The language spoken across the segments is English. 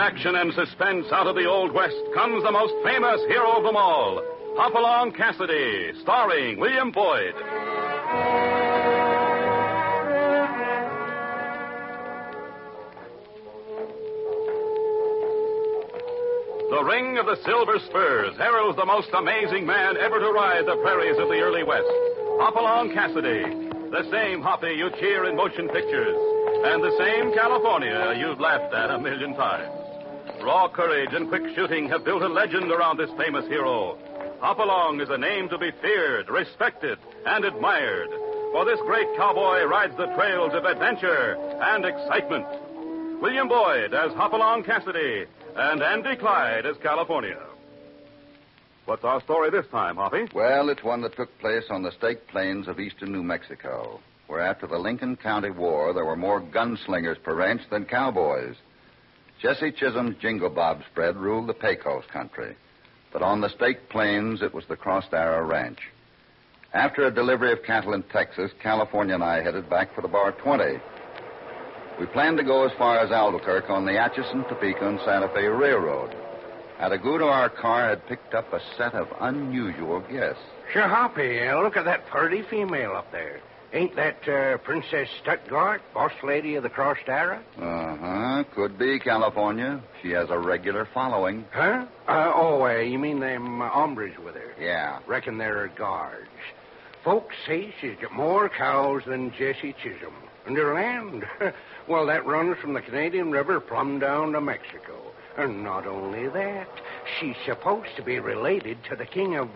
action and suspense out of the Old West comes the most famous hero of them all, Hopalong Cassidy, starring William Boyd. The ring of the Silver Spurs heralds the most amazing man ever to ride the prairies of the early West, Hopalong Cassidy, the same Hoppy you cheer in motion pictures, and the same California you've laughed at a million times. Raw courage and quick shooting have built a legend around this famous hero. Hopalong is a name to be feared, respected, and admired, for this great cowboy rides the trails of adventure and excitement. William Boyd as Hopalong Cassidy, and Andy Clyde as California. What's our story this time, Hoppy? Well, it's one that took place on the Staked Plains of eastern New Mexico, where after the Lincoln County War, there were more gunslingers per ranch than cowboys. Jesse Chisholm's Jingle Bob spread ruled the Pecos country, but on the Staked Plains, it was the Crossed Arrow Ranch. After a delivery of cattle in Texas, California and I headed back for the Bar 20. We planned to go as far as Albuquerque on the Atchison, Topeka, and Santa Fe Railroad. At Agudo, our car had picked up a set of unusual guests. Sure, Hoppy, look at that pretty female up there. Ain't that Princess Stuttgart, boss lady of the Crossed Arrow? Uh-huh. Could be, California. She has a regular following. Huh? You mean them hombres with her? Yeah. Reckon they're her guards. Folks say she's got more cows than Jesse Chisholm. And her land? Well, that runs from the Canadian River plumb down to Mexico. And not only that, she's supposed to be related to the king of,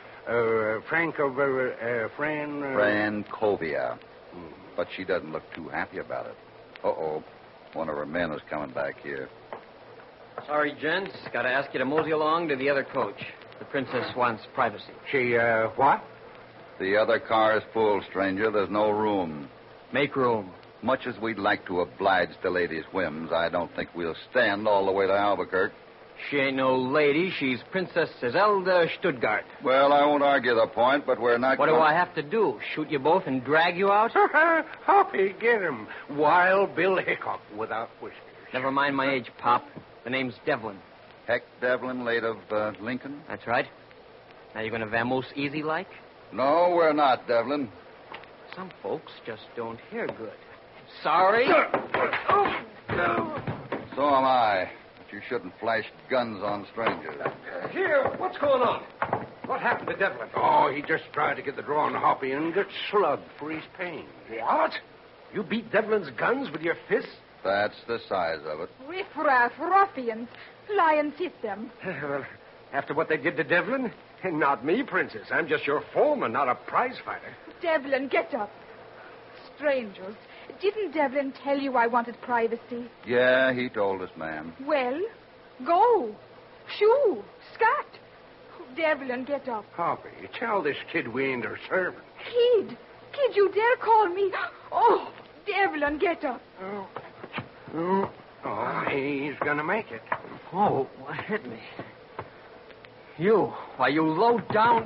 Francovia. But she doesn't look too happy about it. Uh-oh. One of her men is coming back here. Sorry, gents. Got to ask you to mosey along to the other coach. The princess wants privacy. She, what? The other car is full, stranger. There's no room. Make room. Much as we'd like to oblige the lady's whims, I don't think we'll stand all the way to Albuquerque. She ain't no lady. She's Princess Iselda Stuttgart. Well, I won't argue the point, but we're not... What do I have to do? Shoot you both and drag you out? Hoppy, get him. Wild Bill Hickok without whiskers. Never mind my age, Pop. The name's Devlin. Heck Devlin, late of Lincoln? That's right. Now you're going to vamoose easy like? No, we're not, Devlin. Some folks just don't hear good. Sorry? So am I. But you shouldn't flash guns on strangers. Here, what's going on? What happened to Devlin? Oh, he just tried to get the draw on Hoppy and got slugged for his pains. What? You beat Devlin's guns with your fists? That's the size of it. Riff-raff, ruffians. Lions hit them. Well, after what they did to Devlin, not me, Princess. I'm just your foreman, not a prize fighter. Devlin, get up. Strangers, didn't Devlin tell you I wanted privacy? Yeah, he told us, ma'am. Well, go. Shoo, scat. Devlin, get up. Hoppy, tell this kid we ain't her servant. Kid, you dare call me? Oh, Devlin, get up. Oh, he's gonna make it. Oh, what hit me? You. Why, you low down...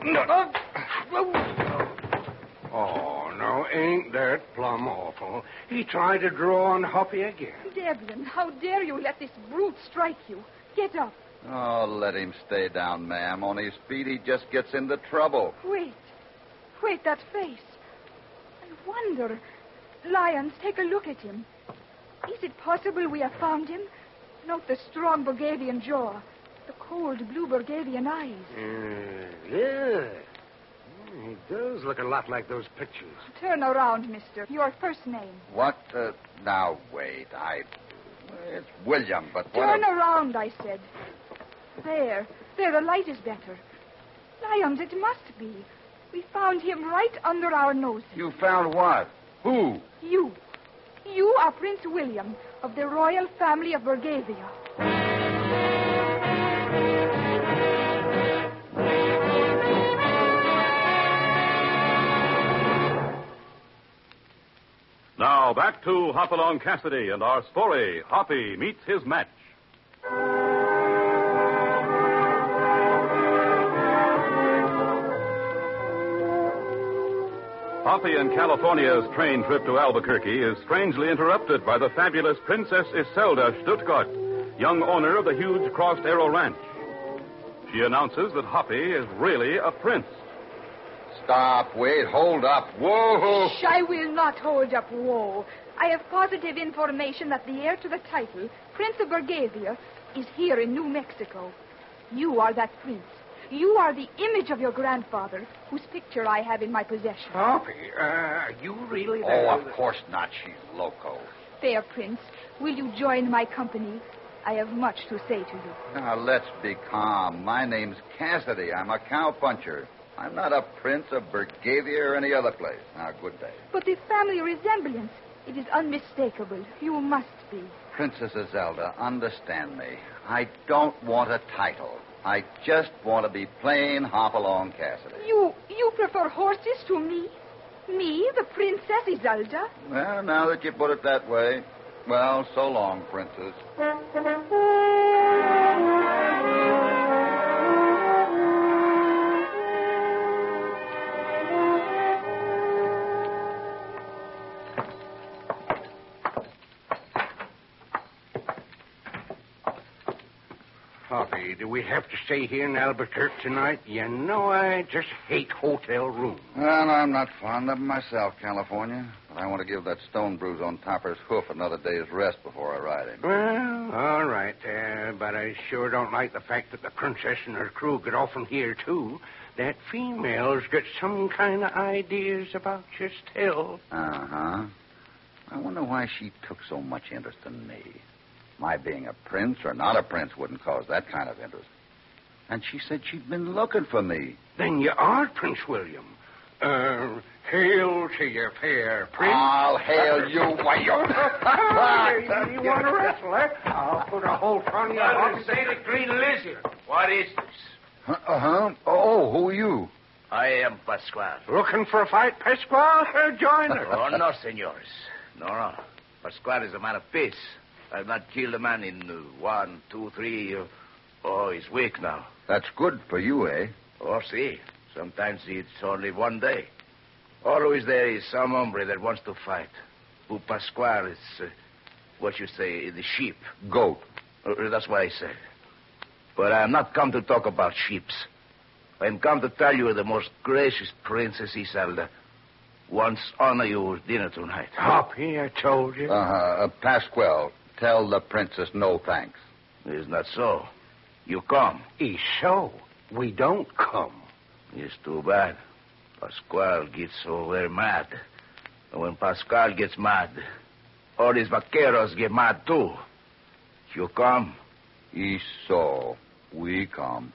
Oh, no, ain't that plumb awful. He tried to draw on Hoppy again. Devlin, how dare you let this brute strike you? Get up. Oh, let him stay down, ma'am. On his feet, he just gets into trouble. Wait, that face. I wonder. Lions, take a look at him. Is it possible we have found him? Note the strong Burgavian jaw, the cold blue Burgavian eyes. Yeah. He does look a lot like those pictures. Turn around, mister. Your first name. What? Now, wait. It's William, but what... Turn around, I said. There, the light is better. Lions, it must be. We found him right under our noses. You found what? Who? You. You are Prince William of the royal family of Burgavia. Now, back to Hopalong Cassidy and our story, Hoppy Meets His Match. Hoppy and California's train trip to Albuquerque is strangely interrupted by the fabulous Princess Iselda Stuttgart, young owner of the huge Crossed Arrow Ranch. She announces that Hoppy is really a prince. Stop, wait, hold up. Whoa! Shh, I will not hold up. Whoa. I have positive information that the heir to the title, Prince of Burgavia, is here in New Mexico. You are that prince. You are the image of your grandfather, whose picture I have in my possession. Hoppy, you really... Oh, of course not. She's loco. Fair prince, will you join my company? I have much to say to you. Now, let's be calm. My name's Cassidy. I'm a cowpuncher. I'm not a prince of Burgavia or any other place. Now, good day. But the family resemblance, it is unmistakable. You must be. Princess Iselda, understand me. I don't want a title. I just want to be plain Hopalong Cassidy. You prefer horses to me? Me, the Princess Iselda? Well, now that you put it that way, well, so long, Princess. Hoppy, do we have to stay here in Albuquerque tonight? You know I just hate hotel rooms. Well, I'm not fond of them myself, California. But I want to give that stone bruise on Topper's hoof another day's rest before I ride him. Well, all right. But I sure don't like the fact that the princess and her crew get off from here, too. That female's got some kind of ideas about you still. Uh-huh. I wonder why she took so much interest in me. My being a prince or not a prince wouldn't cause that kind of interest. And she said she'd been looking for me. Then you are Prince William. Hail to you, fair prince. I'll hail you, why You want to wrestle, eh? I'll put a hold on you. Well, say the Green Lizard. What is this? Uh-huh. Oh, who are you? I am Pascual. Looking for a fight, Pascual? Join us. Oh, no, senores. No. Pascual is a man of peace. I've not killed a man in 1, 2, 3. He's weak now. That's good for you, eh? Oh, see. Sometimes it's only one day. Always there is some hombre that wants to fight. Who Pascual is, what you say, the sheep. Goat. That's what I said. But I am not come to talk about sheeps. I am come to tell you the most gracious Princess Iselda wants honor you with dinner tonight. Hoppy, I told you. Pascual, tell the princess no thanks. It's not so. You come. It's so. We don't come. It's too bad. Pascual gets so very mad. And when Pascual gets mad, all these vaqueros get mad too. You come. It's so. We come.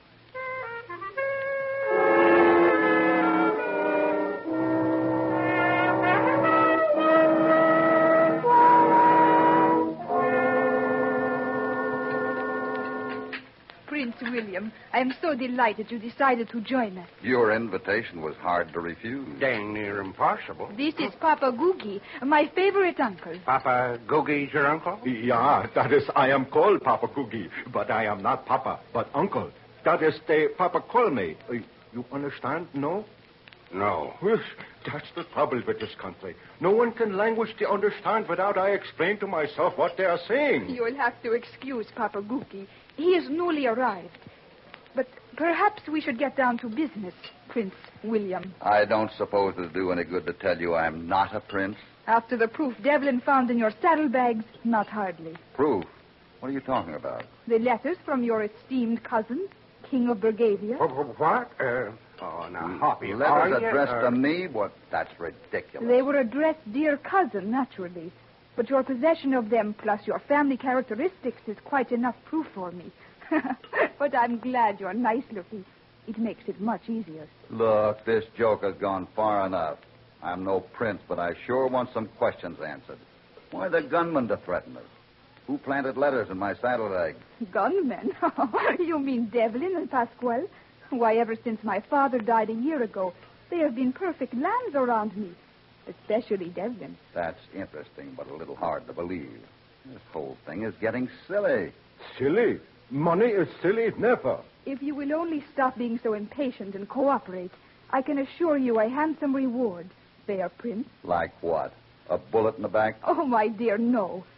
Prince William, I am so delighted you decided to join us. Your invitation was hard to refuse. Dang near impossible. This is Papa Googie, my favorite uncle. Papa Googie's your uncle? Yeah, that is, I am called Papa Coogie, but I am not Papa, but Uncle. That is, the Papa call me. You understand? No? No. Well, that's the trouble with this country. No one can language to understand without I explain to myself what they are saying. You'll have to excuse Papa Googie. He is newly arrived. But perhaps we should get down to business, Prince William. I don't suppose it'll do any good to tell you I'm not a prince. After the proof Devlin found in your saddlebags, not hardly. Proof? What are you talking about? The letters from your esteemed cousin, King of Burgavia. What? Now, Hoppy, Letters addressed to me? What? That's ridiculous. They were addressed, dear cousin, naturally. But your possession of them, plus your family characteristics, is quite enough proof for me. But I'm glad you're nice-looking. It makes it much easier. Look, this joke has gone far enough. I'm no prince, but I sure want some questions answered. Why the gunman to threaten us? Who planted letters in my saddlebag? Gunmen? You mean Devlin and Pascual? Why, ever since my father died a year ago, they have been perfect lambs around me. Especially Devlin. That's interesting, but a little hard to believe. This whole thing is getting silly. Silly? Money is silly, never. If you will only stop being so impatient and cooperate, I can assure you a handsome reward, fair prince. Like what? A bullet in the back? Oh, my dear, no.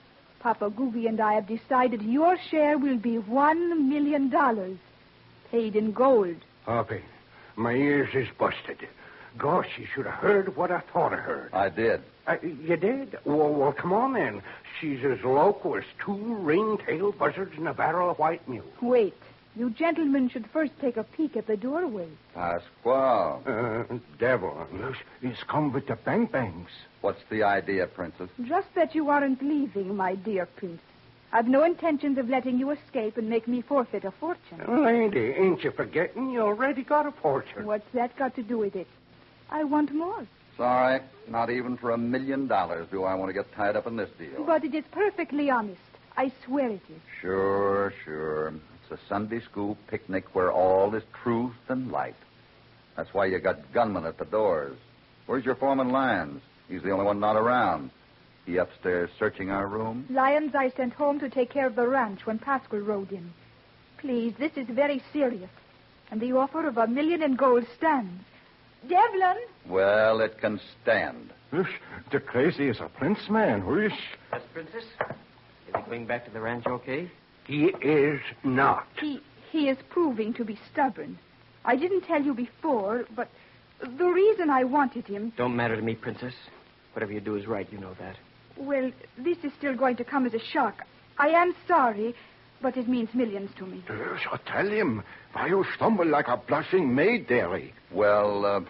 Papa Googie and I have decided your share will be $1 million, paid in gold. Hoppy, my ears is busted. Gosh, you should have heard what I thought I heard. I did. You did? Well, come on then. She's as local as 2 ring-tailed buzzards in a barrel of white mule. Wait. You gentlemen should first take a peek at the doorway. Pasquale. Devil. He's come with the bang-bangs. What's the idea, Princess? Just that you aren't leaving, my dear prince. I've no intentions of letting you escape and make me forfeit a fortune. Lady, ain't you forgetting you already got a fortune? What's that got to do with it? I want more. Sorry, not even for $1 million do I want to get tied up in this deal. But it is perfectly honest. I swear it is. Sure. It's a Sunday school picnic where all is truth and light. That's why you got gunmen at the doors. Where's your foreman, Lyons? He's the only one not around. He upstairs searching our room? Lyons I sent home to take care of the ranch when Pascal rode in. Please, this is very serious. And the offer of $1 million in gold stands. Devlin! Well, it can stand. The crazy is a prince, man. Whoosh. Yes, Princess? Is he going back to the ranch okay? He is not. He is proving to be stubborn. I didn't tell you before, but the reason I wanted him... Don't matter to me, Princess. Whatever you do is right, you know that. Well, this is still going to come as a shock. I am sorry, but it means millions to me. So tell him why you stumble like a blushing maid, dearie. Well,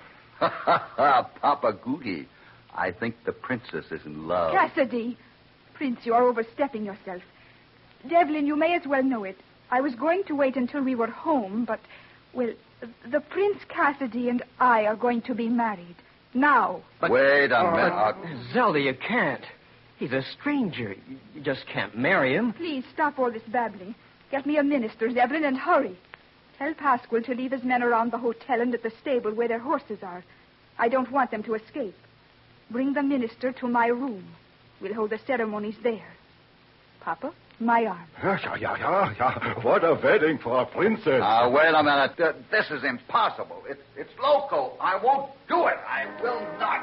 Papa Googie, I think the princess is in love. Cassidy! Prince, you are overstepping yourself. Devlin, you may as well know it. I was going to wait until we were home, but, well, the Prince Cassidy and I are going to be married. Now. But, wait a minute. Zelda, you can't. He's a stranger. You just can't marry him. Please stop all this babbling. Get me a minister, Devlin, and hurry. Tell Pasquale to leave his men around the hotel and at the stable where their horses are. I don't want them to escape. Bring the minister to my room. We'll hold the ceremonies there. Papa, my arm. Yeah. What a wedding for a princess. Now, wait a minute. This is impossible. It's local. I won't do it. I will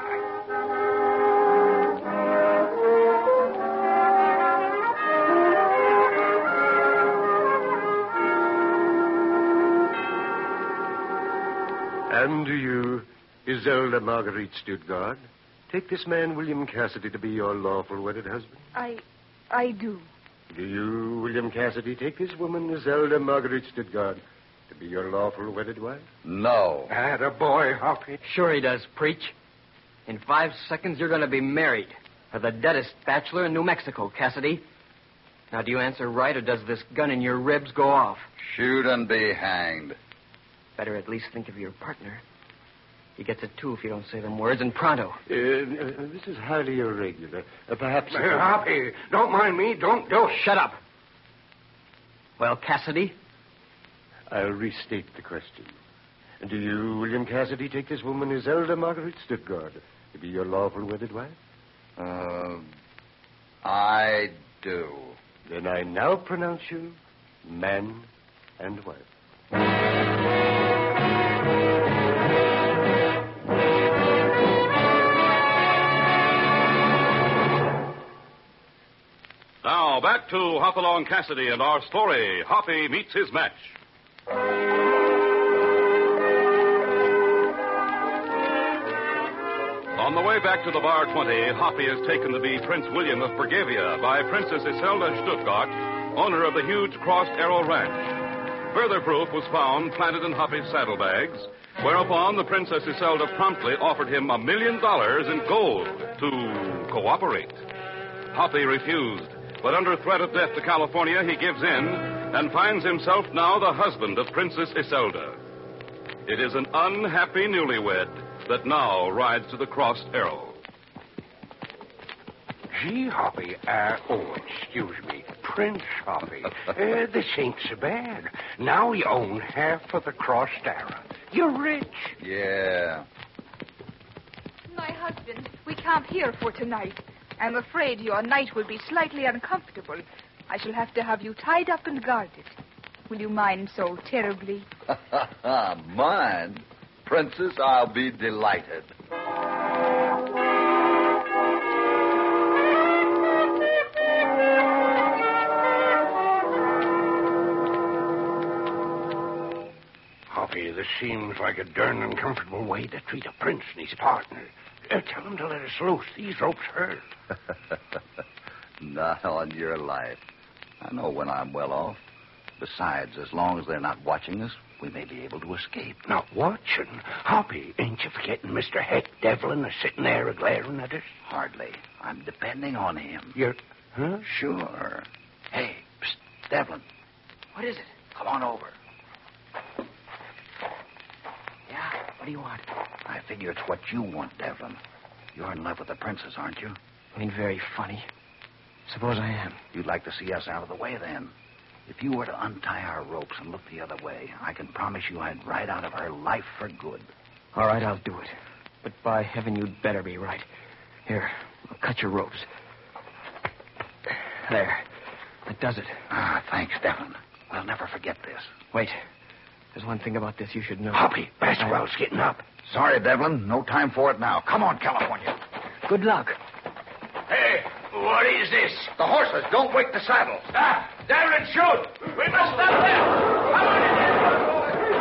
not. And do you, Iselda Marguerite Stuttgart, take this man, William Cassidy, to be your lawful wedded husband? I do. Do you, William Cassidy, take this woman, Iselda Marguerite Stuttgart, to be your lawful wedded wife? No. Attaboy, Hoppy. Sure he does, Preach. In 5 seconds, you're going to be married. For the deadest bachelor in New Mexico, Cassidy. Now, do you answer right, or does this gun in your ribs go off? Shoot and be hanged. Better at least think of your partner. He gets it, too, if you don't say them words, and pronto. This is highly irregular. Perhaps... Hoppy, don't mind me. Don't. Shut up. Well, Cassidy? I'll restate the question. Do you, William Cassidy, take this woman, Iselda Marguerite Stuttgart, to be your lawful wedded wife? I do. Then I now pronounce you man and wife. Now, back to Hopalong Cassidy and our story, Hoppy Meets His Match. On the way back to the Bar 20, Hoppy is taken to be Prince William of Burgavia by Princess Iselda Stuttgart, owner of the huge Crossed Arrow Ranch. Further proof was found planted in Hoppy's saddlebags, whereupon the Princess Iselda promptly offered him $1 million in gold to cooperate. Hoppy refused, but under threat of death to California, he gives in and finds himself now the husband of Princess Iselda. It is an unhappy newlywed that now rides to the Crossed Arrow. Gee, Hoppy, excuse me, Prince Hoppy. This ain't so bad. Now you own half of the Crossed Arrow. You're rich. Yeah. My husband, we camp here for tonight. I'm afraid your night will be slightly uncomfortable. I shall have to have you tied up and guarded. Will you mind so terribly? Mind? Princess, I'll be delighted. seems like a darn uncomfortable way to treat a prince and his partner. Tell him to let us loose. These ropes hurt. Not on your life. I know when I'm well off. Besides, as long as they're not watching us, we may be able to escape. Not watching? Hoppy, ain't you forgetting Mr. Heck Devlin is sitting there a-glaring at us? Hardly. I'm depending on him. You're... Huh? Sure. Hey, psst, Devlin. What is it? Come on over. Yeah, what do you want? I figure it's what you want, Devlin. You're in love with the princess, aren't you? Ain't very funny. Suppose I am. You'd like to see us out of the way, then. If you were to untie our ropes and look the other way, I can promise you I'd ride out of her life for good. All right, I'll do it. But by heaven, you'd better be right. Here, I'll cut your ropes. There. That does it. Ah, thanks, Devlin. We'll never forget this. Wait. There's one thing about this you should know. Hoppy, Baskerville's getting up. Sorry, Devlin. No time for it now. Come on, California. Good luck. Hey, what is this? The horses. Don't wake the saddle. Ah, Devlin, shoot! We must stop them! Come on!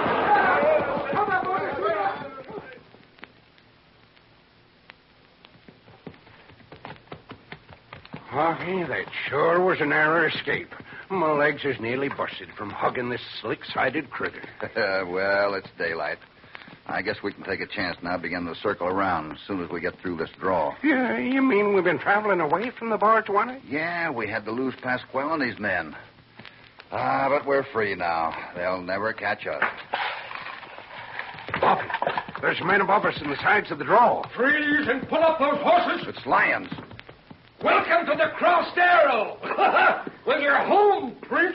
Hoppy, that sure was a narrow escape. My legs is nearly busted from hugging this slick-sided critter. Well, it's daylight. I guess we can take a chance now, begin to circle around as soon as we get through this draw. Yeah, you mean we've been traveling away from the Bartuana? Yeah, we had to lose Pasquale and his men. But we're free now. They'll never catch us. Hoppy, there's men above us in the sides of the draw. Freeze and pull up those horses. It's lions. Welcome to the Crossed Arrow. Well, you're home, Prince.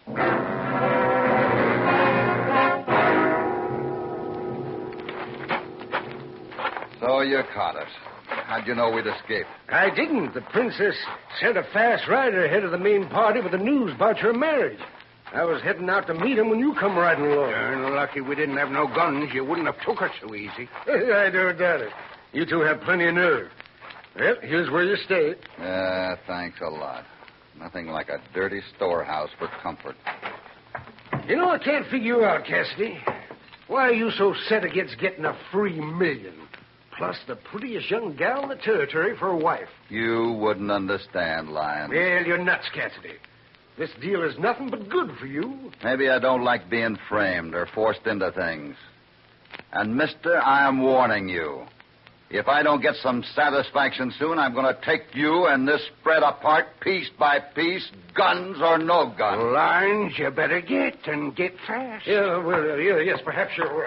So you caught us. How'd you know we'd escaped? I didn't. The princess sent a fast rider ahead of the main party with the news about your marriage. I was heading out to meet him when you come riding along. Darn lucky we didn't have no guns. You wouldn't have took us so easy. I don't doubt it. You two have plenty of nerve. Well, here's where you stay. Thanks a lot. Nothing like a dirty storehouse for comfort. You know, I can't figure you out, Cassidy. Why are you so set against getting a free million? Plus the prettiest young gal in the territory for a wife. You wouldn't understand, Lion. Well, you're nuts, Cassidy. This deal is nothing but good for you. Maybe I don't like being framed or forced into things. And, mister, I am warning you. If I don't get some satisfaction soon, I'm going to take you and this spread apart piece by piece, guns or no guns. Lines you better get, and get fast. Yeah, well, yes, perhaps you're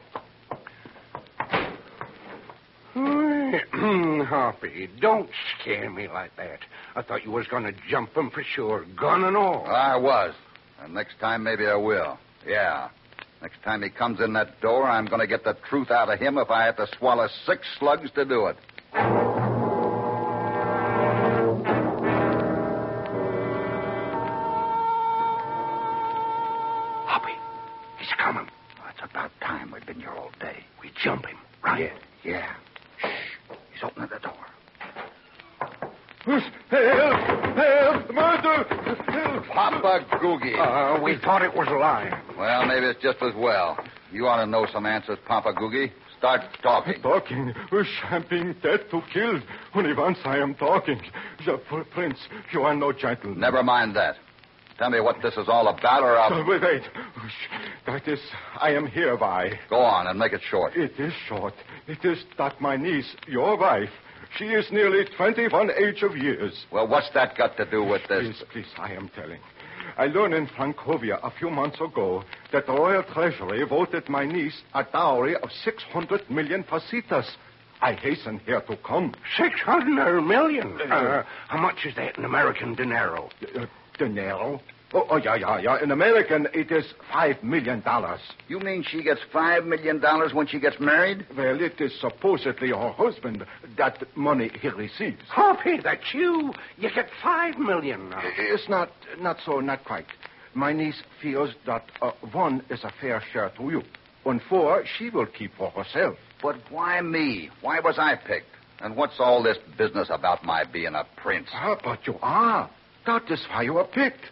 right. Hoppy, don't scare me like that. I thought you was going to jump him for sure, gun and all. I was. And next time, maybe I will. Yeah. Next time he comes in that door, I'm going to get the truth out of him if I have to swallow 6 slugs to do it. Hoppy, he's coming. Well, it's about time. We've been here all day. We jump him, right? Yeah. Shh. He's opening the door. Help! Murder! Help! Papa Googie. We thought it was a lion. Well, maybe it's just as well. You ought to know some answers, Papa Googie. Start talking. Talking. Champagne dead to killed. Only once I am talking. The prince, you are no gentleman. Never mind that. Tell me what this is all about, or I'll... Wait. That is, I am here by. Go on and make it short. It is short. It is that my niece, your wife, she is nearly 21 age of years. Well, what's that got to do with this? Please, I am telling. I learned in Francovia a few months ago that the Royal Treasury voted my niece a dowry of 600 million pesetas. I hasten here to come. 600 million? How much is that in American dinero? Dinero? Oh, yeah. In American, it is $5 million. You mean she gets $5 million when she gets married? Well, it is supposedly her husband that money he receives. Hoppy, that's you. You get $5 million now. It's not quite. My niece feels that 1 is a fair share to you. And 4, she will keep for herself. But why me? Why was I picked? And what's all this business about my being a prince? But you are. That is why you are picked.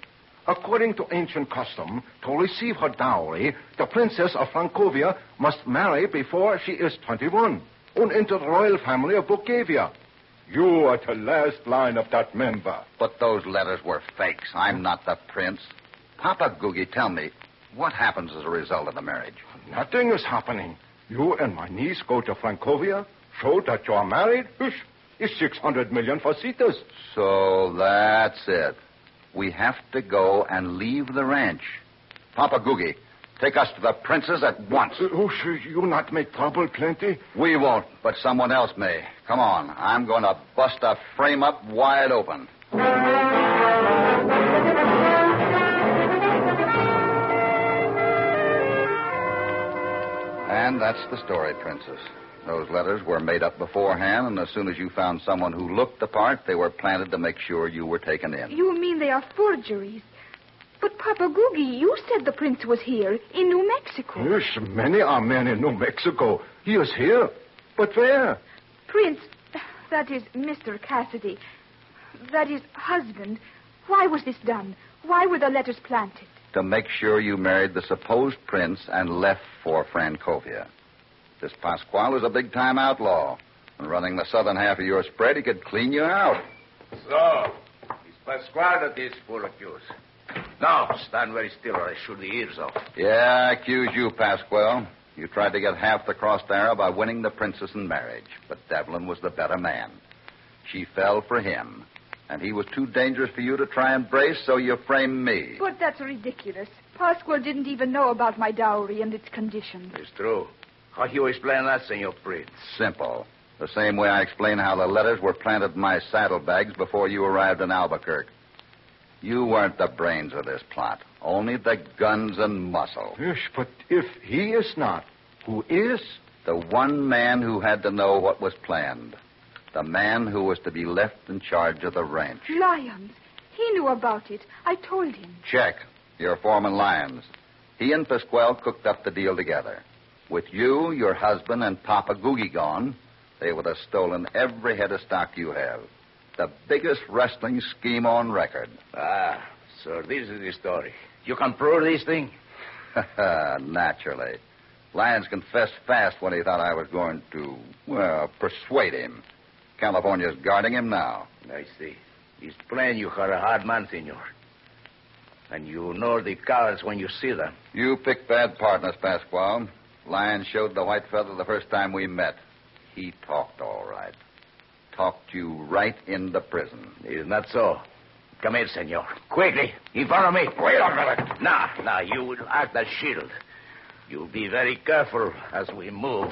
According to ancient custom, to receive her dowry, the princess of Francovia must marry before she is 21 and enter the royal family of Bulgaria. You are the last line of that member. But those letters were fakes. I'm not the prince. Papa Googie, tell me, what happens as a result of the marriage? Nothing is happening. You and my niece go to Francovia, show that you are married. It's 600 million facetas. So that's it. We have to go and leave the ranch. Papa Googie, take us to the princess at once. Should you not make trouble plenty? We won't, but someone else may. Come on. I'm going to bust a frame up wide open. And that's the story, Princess. Those letters were made up beforehand, and as soon as you found someone who looked the part, they were planted to make sure you were taken in. You mean they are forgeries? But, Papa Googie, you said the prince was here, in New Mexico. Yes, many are men in New Mexico. He is here. But where? Prince, that is Mr. Cassidy, that is husband. Why was this done? Why were the letters planted? To make sure you married the supposed prince and left for Francovia. This Pasquale is a big-time outlaw. And running the southern half of your spread, he could clean you out. So, it's Pasquale that is full accused. Now, stand very still or I shoot the ears off. Yeah, I accuse you, Pasquale. You tried to get half the crossed arrow by winning the princess in marriage. But Devlin was the better man. She fell for him. And he was too dangerous for you to try and brace, so you framed me. But that's ridiculous. Pasquale didn't even know about my dowry and its conditions. It's true. How do you explain that, Senor Prince? Simple. The same way I explain how the letters were planted in my saddlebags before you arrived in Albuquerque. You weren't the brains of this plot. Only the guns and muscle. Yes, but if he is not, who is? The one man who had to know what was planned. The man who was to be left in charge of the ranch. Lyons. He knew about it. I told him. Check. Your foreman, Lyons. He and Pasquale cooked up the deal together. With you, your husband, and Papa Googie gone, they would have stolen every head of stock you have. The biggest wrestling scheme on record. Ah, so this is the story. You can prove this thing? Naturally. Lyons confessed fast when he thought I was going to, persuade him. California's guarding him now. I see. It's plain you are a hard man, senor. And you know the cowards when you see them. You pick bad partners, Pasquale. Lyons showed the white feather the first time we met. He talked all right. Talked you right into prison. It's not so. Come here, senor. Quickly. In front of me. Wait a minute. Now, you will act as shield. You'll be very careful as we move.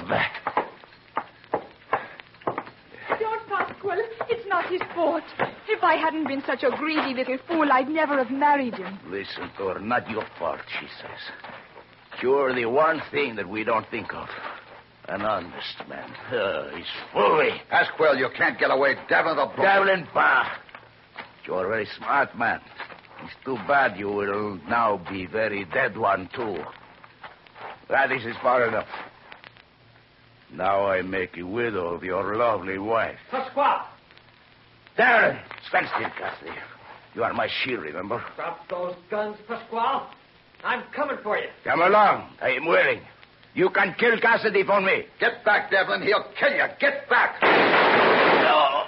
Don't, Pasquale. It's not his fault. If I hadn't been such a greedy little fool, I'd never have married him. Listen to her. Not your fault, she says. You're the one thing that we don't think of. An honest man. He's fully. Pasquale, you can't get away. Devlin the book. Devlin, pa. You're a very smart man. It's too bad you will now be very dead one, too. That is far enough. Now I make a widow of your lovely wife. Pasquale! Devlin, stand still, Cassidy. You are my shield, remember? Drop those guns, Pasquale. I'm coming for you. Come along. I am willing. You can kill Cassidy for me. Get back, Devlin. He'll kill you. Get back. No.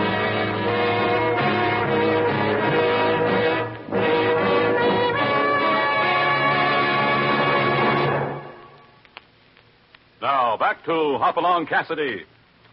Now, back to Hopalong Cassidy.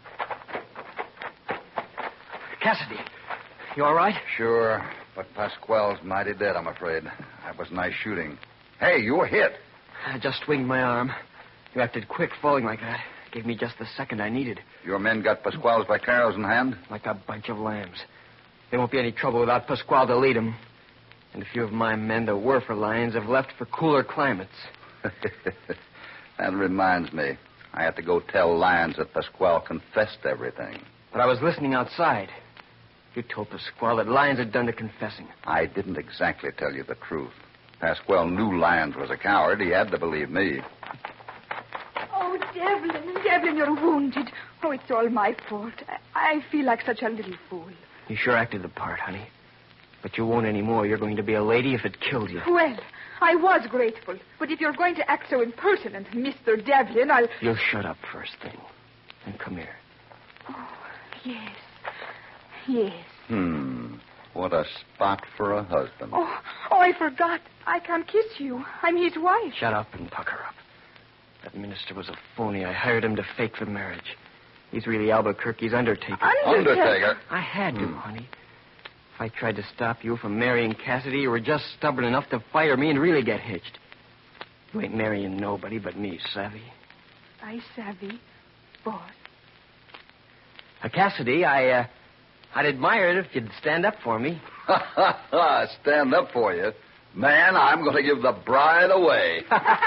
Cassidy, you all right? Sure, but Pasquale's mighty dead, I'm afraid. That was nice shooting. Hey, you were hit. I just swinged my arm. You acted quick falling like that. Gave me just the second I needed. Your men got Pasquale's vaqueros in hand? Like a bunch of lambs. There won't be any trouble without Pasquale to lead them. And a few of my men that were for Lyons have left for cooler climates. That reminds me. I had to go tell Lyons that Pasquale confessed everything. But I was listening outside. You told Pasquale that Lyons had done the confessing. I didn't exactly tell you the truth. Pasquale knew Lyons was a coward. He had to believe me. Oh, Devlin, you're wounded. Oh, it's all my fault. I feel like such a little fool. You sure acted the part, honey. But you won't anymore. You're going to be a lady if it kills you. Well, I was grateful. But if you're going to act so impertinent, Mr. Devlin, I'll... You'll shut up first thing. And come here. Oh, yes. Yes. What a spot for a husband. Oh, I forgot. I can't kiss you. I'm his wife. Shut up and pucker up. That minister was a phony. I hired him to fake the marriage. He's really Albuquerque's undertaker. Undertaker? I had to, honey. If I tried to stop you from marrying Cassidy, you were just stubborn enough to fire me and really get hitched. You ain't marrying nobody but me, savvy? I savvy, boss. Cassidy, I'd admire it if you'd stand up for me. Stand up for you? Man, I'm going to give the bride away.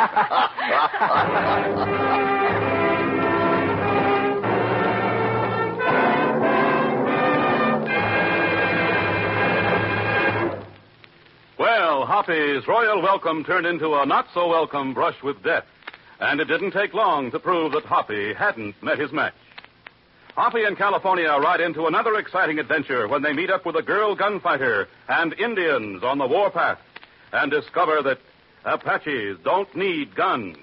Well, Hoppy's royal welcome turned into a not-so-welcome brush with death. And it didn't take long to prove that Hoppy hadn't met his match. Hoppy and California ride into another exciting adventure when they meet up with a girl gunfighter and Indians on the warpath and discover that Apaches don't need guns.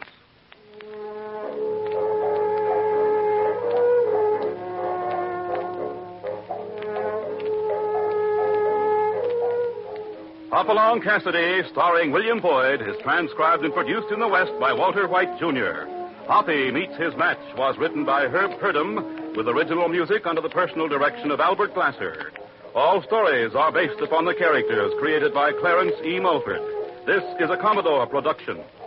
Hopalong Cassidy, starring William Boyd, is transcribed and produced in the West by Walter White, Jr. Hoppy Meets His Match was written by Herb Purdom with original music under the personal direction of Albert Glasser. All stories are based upon the characters created by Clarence E. Mulford. This is a Commodore production.